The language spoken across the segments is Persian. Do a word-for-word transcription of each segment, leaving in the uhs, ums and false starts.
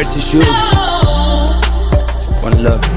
icy shoe. One love.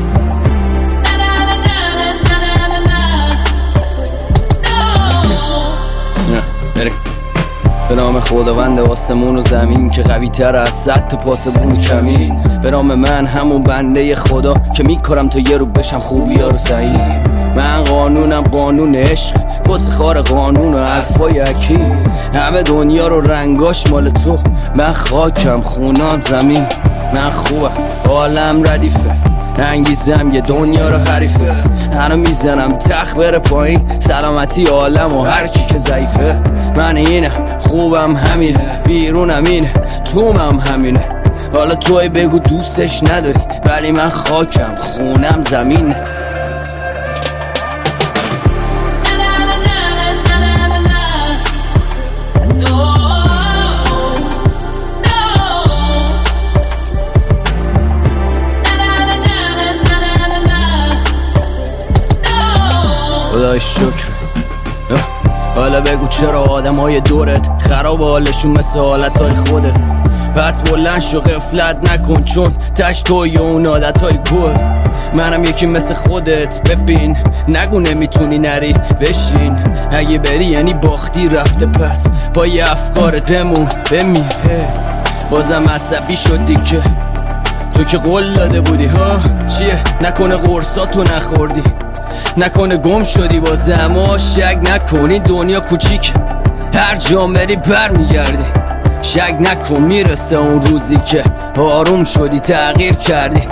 بریم به نام خداوند آسمون و زمین که قوی تر از صد تا پاسبون کمین. به نام من همون بنده خدا که میکارم تا یه رو بشم خوبی ها رو صحیح. من قانونم قانون عشق پس خار قانون و حرفای اکی. همه دنیا رو رنگاش مال تو، من خاکم خونان زمین. من خوبم عالم ردیفه، انگیزم یه دنیا رو حریفه. هنو میزنم تخت بره پایین، سلامتی عالم و هر کی که ضعیفه. من اینه خوبم همینه، بیرونم اینه تومم همینه. حالا توی بگو دوستش نداری، ولی من خاکم خونم زمینه. خدای شکر. حالا بگو چرا آدم های دورت خراب حالشون مثل حالت های خوده. پس بلند شو غفلت نکن چون تش توی اون عادت های گوه. منم یکی مثل خودت ببین، نگو نمیتونی نری بشین. اگه بری یعنی باختی رفته، پس با یه افکارت بمون بمیر. بازم عصبی شدی که تو که قول داده بودی ها. چیه نکنه قرصاتو نخوردی، نکنه گم شدی بازه. اما شک نکنی دنیا کوچیک، هر جا بری بر میگردی. شک نکن میرسه اون روزی که آروم شدی تغییر کردی.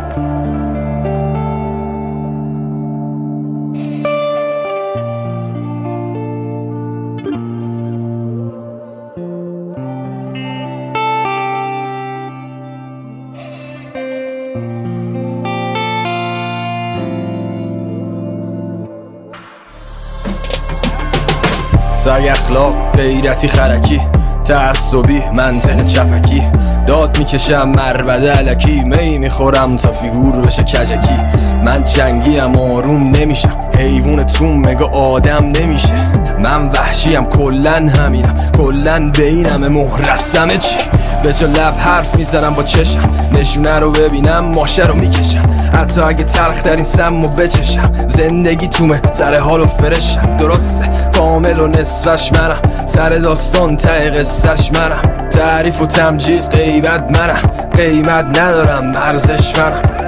سگ اخلاق غیرتی خرکی، تعصبی منطق چپکی. داد میکشم مربده علکی، می میخورم تا فیگور بشه کجکی. من جنگیم آروم نمیشم، حیوان تو مگه آدم نمیشه. من وحشیم کلن همینم، کلن بینم مهرسمه چی. به جا لب حرف میزنم با چشم، نشونه رو ببینم ماشه رو میکشم. حتی اگه تلخ در این سم و بچشم، زندگی تومه سر حال و فرشم. درسته کامل و نصفش منم، سر داستان ته قصهش منم. تعریف و تمجید غیبت منم، قیمت ندارم ارزش منم.